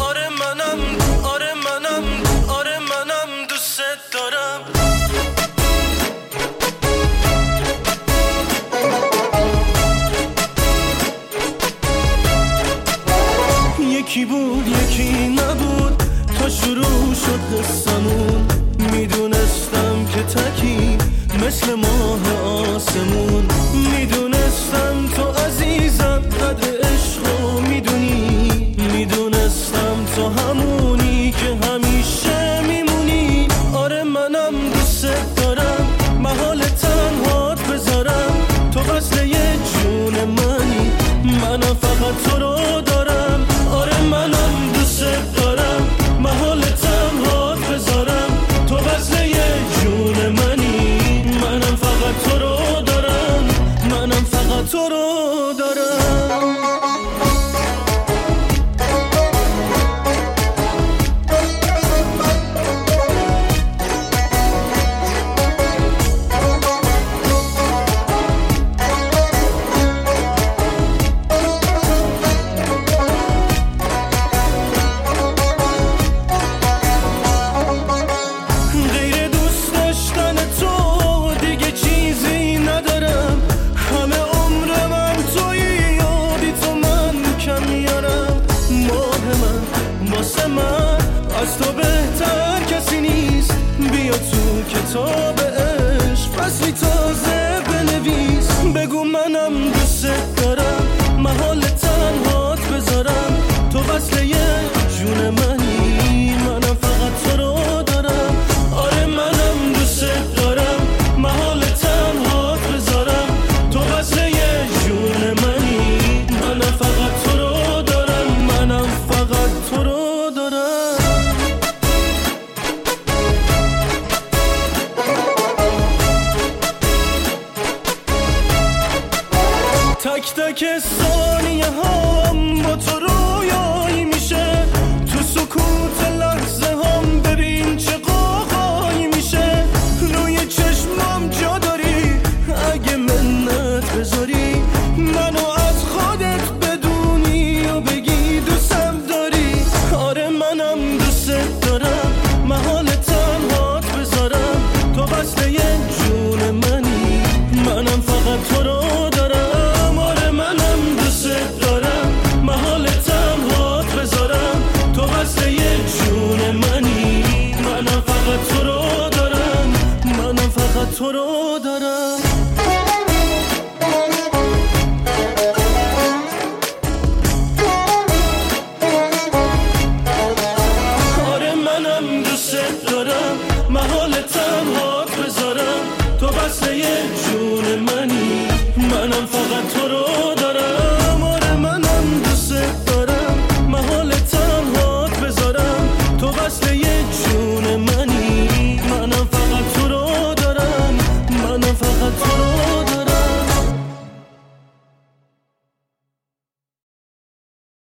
آره منم، آره منم، آره منم دوست دارم. یکی بود یکی نبود تا شروع شد قصمون، میدونستم که تکی مثل ماه آسمون، میدونستم تو عزیزم قدر عشقو میدونی، میدونستم تو همونی که همیشه میمونی. آره منم دوست دارم محال تنهات بذارم، تو وصل یه جون منی، منم فقط تو رو دارم. آره منم دوست دارم محال تنهات بذارم، تو وصل یه جون منی، منم فقط تو رو دارم، منم فقط تو رو دارم. از تو بهتر کسی نیست، بیا تو کتاب عشق فصلی تازه بنویس، بگو منم دوست دارم محال تنهات بذارم، تو وصل یه جون منی، منم فقط تو رو دارم. آره منم دوست دارم محال تنهات بذارم، تو وصل یه جون منی، منم فقط تو رو دارم، منم فقط تو رو دارم. تک تک ثانیه هم با تو رویایی میشه، تو سکوت لحظه هم ببین چه قاقایی میشه، روی چشمم جا داری اگه منت بذاری، منو از خودت بدونی و بگی دوستم داری. آره منم دوست دارم محال تنهات بذارم، تو وصل یه جون منی، منم فقط تو رو دارم. تو رو دارم. آره منم دوست دارم محال تنهات بذارم، تو وصل یه جون منی، منم فقط تو رو